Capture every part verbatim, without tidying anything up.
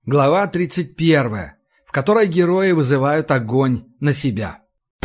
Глава тридцать первая, в которой герои вызывают огонь на себя.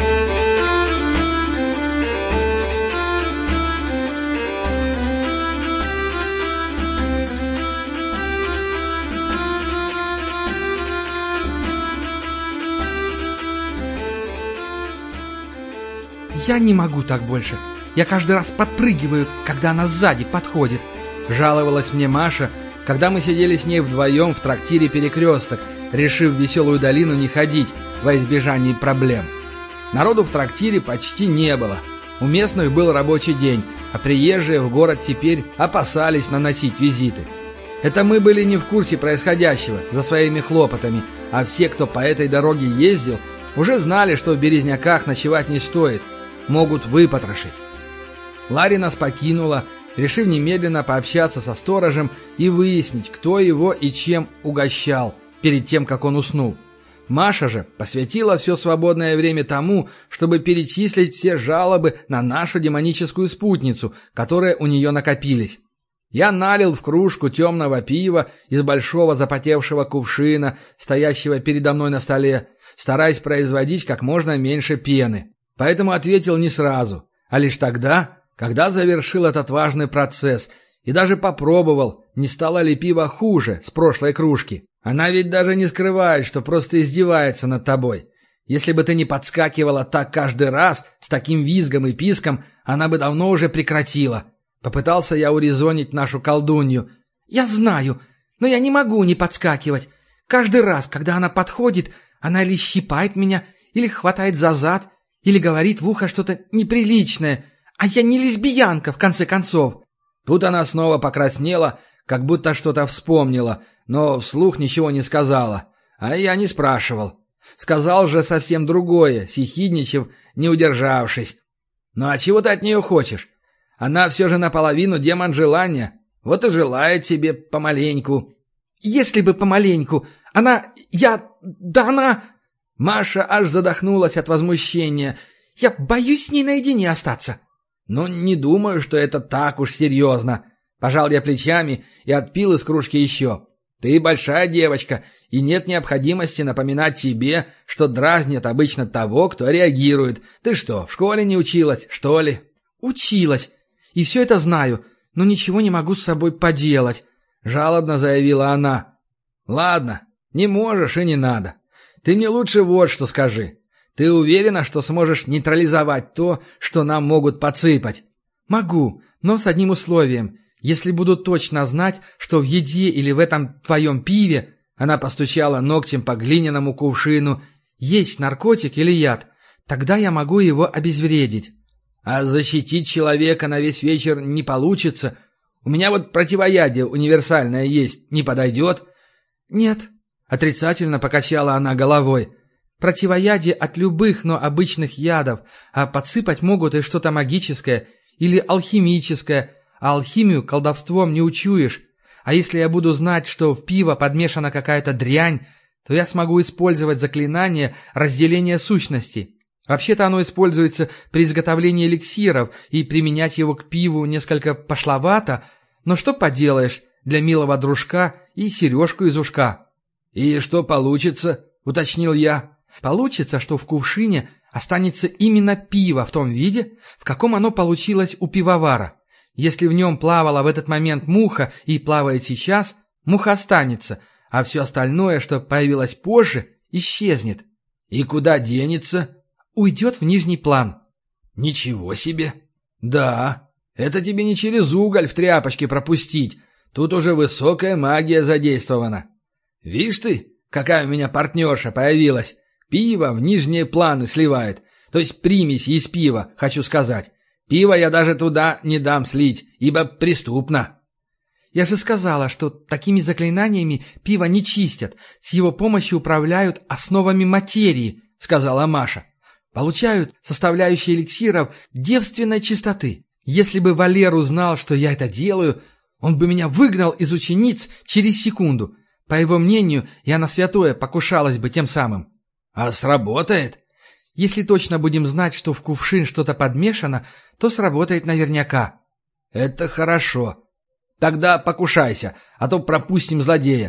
«Я не могу так больше. Я каждый раз подпрыгиваю, когда она сзади подходит», — жаловалась мне Маша, когда мы сидели с ней вдвоем в трактире «Перекресток», решив в Веселую долину не ходить во избежание проблем. Народу в трактире почти не было. У местных был рабочий день, а приезжие в город теперь опасались наносить визиты. Это мы были не в курсе происходящего за своими хлопотами, а все, кто по этой дороге ездил, уже знали, что в Березняках ночевать не стоит, могут выпотрошить. Ларри нас покинула, решив немедленно пообщаться со сторожем и выяснить, кто его и чем угощал перед тем, как он уснул. Маша же посвятила все свободное время тому, чтобы перечислить все жалобы на нашу демоническую спутницу, которые у нее накопились. Я налил в кружку темного пива из большого запотевшего кувшина, стоящего передо мной на столе, стараясь производить как можно меньше пены. Поэтому ответил не сразу, а лишь тогда, когда завершил этот важный процесс и даже попробовал, не стало ли пиво хуже с прошлой кружки. Она ведь даже не скрывает, что просто издевается над тобой. Если бы ты не подскакивала так каждый раз, с таким визгом и писком, она бы давно уже прекратила. Попытался я урезонить нашу колдунью. «Я знаю, но я не могу не подскакивать. Каждый раз, когда она подходит, она или щипает меня, или хватает за зад, или говорит в ухо что-то неприличное. А я не лесбиянка, в конце концов». Тут она снова покраснела, как будто что-то вспомнила, но вслух ничего не сказала. А я не спрашивал. Сказал же совсем другое, съехидничав, не удержавшись. «Ну а чего ты от нее хочешь? Она все же наполовину демон желания. Вот и желает тебе помаленьку». «Если бы помаленьку. Она... я... да она...» Маша аж задохнулась от возмущения. «Я боюсь с ней наедине остаться». «Ну, не думаю, что это так уж серьезно». Пожал я плечами и отпил из кружки еще. «Ты большая девочка, и нет необходимости напоминать тебе, что дразнит обычно того, кто реагирует. Ты что, в школе не училась, что ли?» «Училась. И все это знаю, но ничего не могу с собой поделать», — жалобно заявила она. «Ладно, не можешь и не надо. Ты мне лучше вот что скажи. Ты уверена, что сможешь нейтрализовать то, что нам могут подсыпать?» «Могу, но с одним условием. Если буду точно знать, что в еде или в этом твоем пиве, она постучала ногтем по глиняному кувшину, есть наркотик или яд, тогда я могу его обезвредить». «А защитить человека на весь вечер не получится. У меня вот противоядие универсальное есть. Не подойдет?» «Нет», — отрицательно покачала она головой. «Противоядие от любых, но обычных ядов, а подсыпать могут и что-то магическое или алхимическое, а алхимию колдовством не учуешь. А если я буду знать, что в пиво подмешана какая-то дрянь, то я смогу использовать заклинание разделения сущностей. Вообще-то оно используется при изготовлении эликсиров, и применять его к пиву несколько пошловато, но что поделаешь, для милого дружка и сережку из ушка». «И что получится?» — уточнил я. «Получится, что в кувшине останется именно пиво в том виде, в каком оно получилось у пивовара. Если в нем плавала в этот момент муха и плавает сейчас, муха останется, а все остальное, что появилось позже, исчезнет». «И куда денется?» «Уйдет в нижний план». «Ничего себе!» «Да, это тебе не через уголь в тряпочке пропустить. Тут уже высокая магия задействована. Видишь ты, какая у меня партнерша появилась. Пиво в нижние планы сливает. То есть примесь из пива, хочу сказать. Пиво я даже туда не дам слить, ибо преступно». «Я же сказала, что такими заклинаниями пиво не чистят. С его помощью управляют основами материи», — сказала Маша. «Получают составляющие эликсиров девственной чистоты. Если бы Валер узнал, что я это делаю, он бы меня выгнал из учениц через секунду. По его мнению, я на святое покушалась бы тем самым». «А сработает?» «Если точно будем знать, что в кувшин что-то подмешано, то сработает наверняка». «Это хорошо. Тогда покушайся, а то пропустим злодея.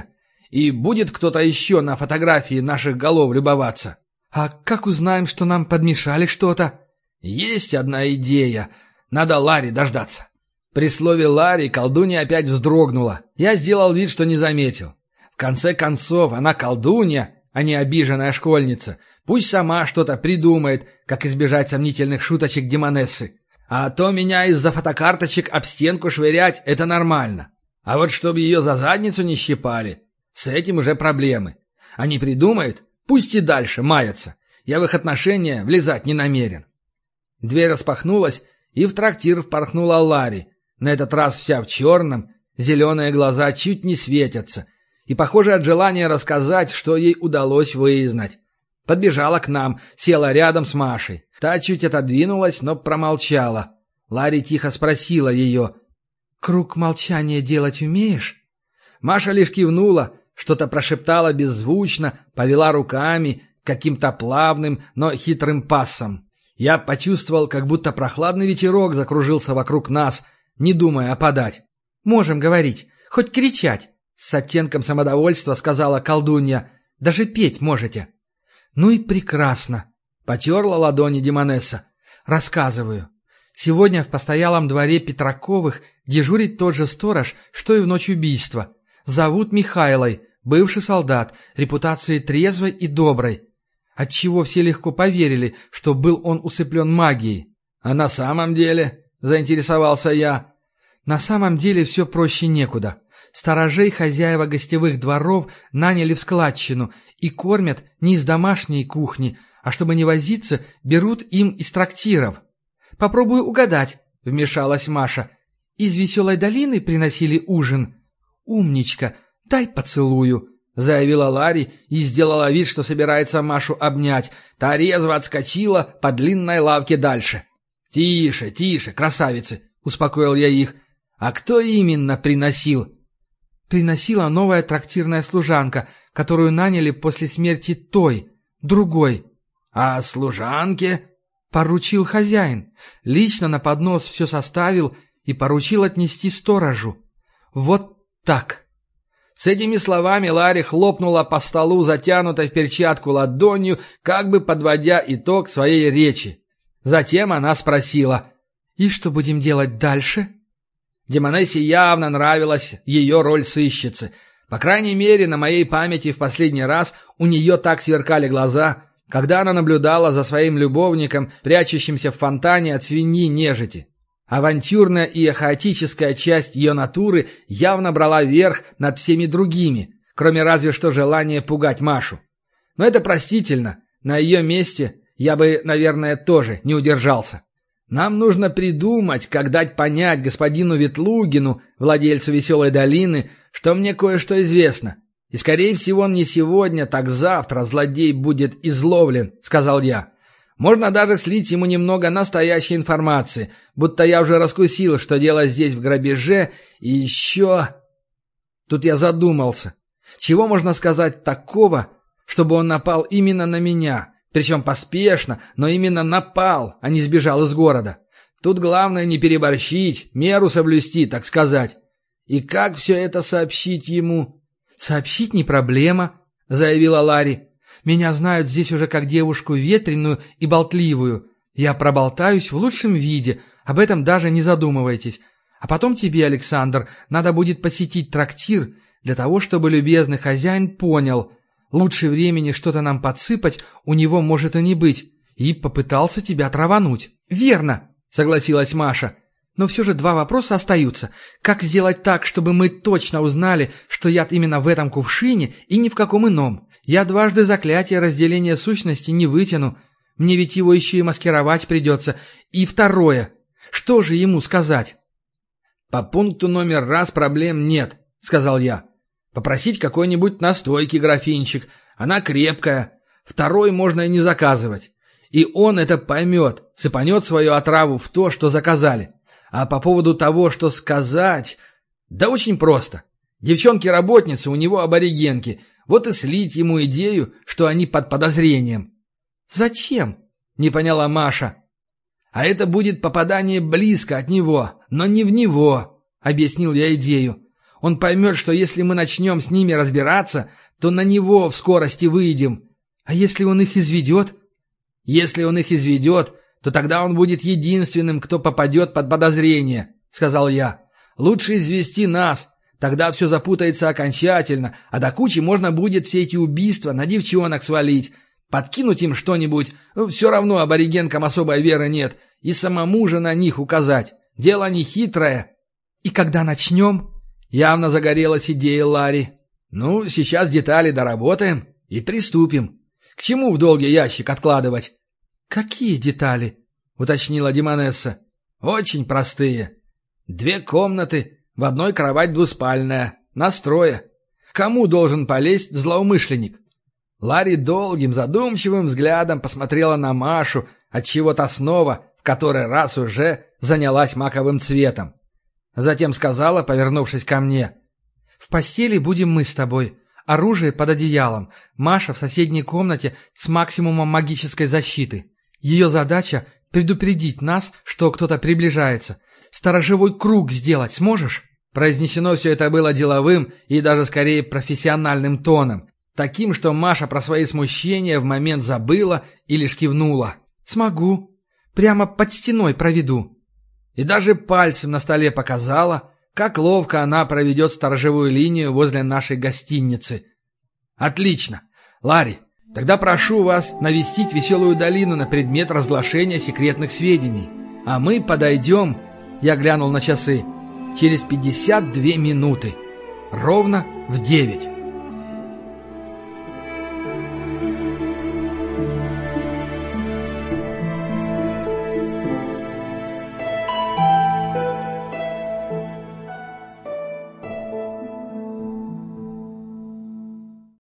И будет кто-то еще на фотографии наших голов любоваться. А как узнаем, что нам подмешали что-то? Есть одна идея. Надо Ларри дождаться. При слове «Ларри» колдунья опять вздрогнула. Я сделал вид, что не заметил. В конце концов, она колдунья, а не обиженная школьница. Пусть сама что-то придумает, как избежать сомнительных шуточек демонессы. А то меня из-за фотокарточек об стенку швырять – это нормально. А вот чтобы ее за задницу не щипали, с этим уже проблемы. А не придумает, пусть и дальше маятся. Я в их отношения влезать не намерен. Дверь распахнулась, и в трактир впорхнула Ларри. На этот раз вся в черном, зеленые глаза чуть не светятся. И, похоже, от желания рассказать, что ей удалось вызнать. Подбежала к нам, села рядом с Машей. Та чуть отодвинулась, но промолчала. Ларри тихо спросила ее: «Круг молчания делать умеешь?» Маша лишь кивнула, что-то прошептала беззвучно, повела руками, каким-то плавным, но хитрым пассом. Я почувствовал, как будто прохладный ветерок закружился вокруг нас, не думая опадать. «Можем говорить, хоть кричать», — с оттенком самодовольства сказала колдунья. «Даже петь можете». «Ну и прекрасно», — потерла ладони демонесса. «Рассказываю. Сегодня в постоялом дворе Петраковых дежурит тот же сторож, что и в ночь убийства. Зовут Михайлой, бывший солдат, репутацией трезвой и доброй. Отчего все легко поверили, что был он усыплен магией». «А на самом деле?» — заинтересовался я. «На самом деле все проще некуда. Сторожей хозяева гостевых дворов наняли в складчину и кормят не из домашней кухни, а чтобы не возиться, берут им из трактиров». «Попробую угадать», — вмешалась Маша. «Из Веселой долины приносили ужин?» «Умничка, дай поцелую», — заявила Ларри и сделала вид, что собирается Машу обнять. Та резво отскочила по длинной лавке дальше. «Тише, тише, красавицы», — успокоил я их. «А кто именно приносил?» «Приносила новая трактирная служанка, которую наняли после смерти той, другой». «А служанке?» «Поручил хозяин. Лично на поднос все составил и поручил отнести сторожу. Вот так». С этими словами Ларри хлопнула по столу, затянутой в перчатку ладонью, как бы подводя итог своей речи. Затем она спросила: «И что будем делать дальше?» Демонессе явно нравилась ее роль сыщицы. По крайней мере, на моей памяти в последний раз у нее так сверкали глаза, когда она наблюдала за своим любовником, прячущимся в фонтане от свиньи нежити. Авантюрная и хаотическая часть ее натуры явно брала верх над всеми другими, кроме разве что желания пугать Машу. Но это простительно. На ее месте я бы, наверное, тоже не удержался. Нам нужно придумать, как дать понять господину Ветлугину, владельцу Веселой долины, что мне кое-что известно. И, скорее всего, не сегодня, так завтра злодей будет изловлен, — сказал я. Можно даже слить ему немного настоящей информации, будто я уже раскусил, что дело здесь в грабеже, и еще... Тут я задумался. Чего можно сказать такого, чтобы он напал именно на меня? Причем поспешно, но именно напал, а не сбежал из города. Тут главное не переборщить, меру соблюсти, так сказать. И как все это сообщить ему? «Сообщить не проблема», — заявила Ларри. «Меня знают здесь уже как девушку ветреную и болтливую. Я проболтаюсь в лучшем виде, об этом даже не задумывайтесь. А потом тебе, Александр, надо будет посетить трактир для того, чтобы любезный хозяин понял, лучше времени что-то нам подсыпать у него может и не быть, и попытался тебя травануть». «Верно», — согласилась Маша. «Но все же два вопроса остаются. Как сделать так, чтобы мы точно узнали, что яд именно в этом кувшине и ни в каком ином? Я дважды заклятие разделения сущности не вытяну. Мне ведь его еще и маскировать придется. И второе. Что же ему сказать?» «По пункту номер раз проблем нет», — сказал я. «Попросить какой-нибудь настойки графинчик. Она крепкая. Второй можно и не заказывать. И он это поймет, сыпанет свою отраву в то, что заказали. А по поводу того, что сказать... Да очень просто. Девчонки-работницы у него аборигенки. Вот и слить ему идею, что они под подозрением». «Зачем?» — не поняла Маша. «А это будет попадание близко от него, но не в него», — объяснил я идею. Он поймет, что если мы начнем с ними разбираться, то на него в скорости выйдем. А если он их изведет? Если он их изведет, то тогда он будет единственным, кто попадет под подозрение, сказал я. Лучше извести нас, тогда все запутается окончательно, а до кучи можно будет все эти убийства на девчонок свалить. Подкинуть им что-нибудь, все равно аборигенкам особой веры нет, и самому же на них указать. Дело не хитрое. И когда начнем? Явно загорелась идея Ларри. Ну, сейчас детали доработаем и приступим. К чему в долгий ящик откладывать? Какие детали? Уточнила Демонесса. Очень простые. Две комнаты, в одной кровать двуспальная, настроя. Кому должен полезть злоумышленник? Ларри долгим, задумчивым взглядом посмотрела на Машу, отчего та снова, в который раз уже, занялась маковым цветом. Затем сказала, повернувшись ко мне: «В постели будем мы с тобой. Оружие под одеялом. Маша в соседней комнате с максимумом магической защиты. Ее задача — предупредить нас, что кто-то приближается. Сторожевой круг сделать сможешь?» Произнесено все это было деловым и даже скорее профессиональным тоном. Таким, что Маша про свои смущения в момент забыла и лишь кивнула. «Смогу. Прямо под стеной проведу». И даже пальцем на столе показала, как ловко она проведет сторожевую линию возле нашей гостиницы. «Отлично. Ларри, тогда прошу вас навестить Веселую долину на предмет разглашения секретных сведений. А мы подойдем...» Я глянул на часы. «Через пятьдесят две минуты. Ровно в девять».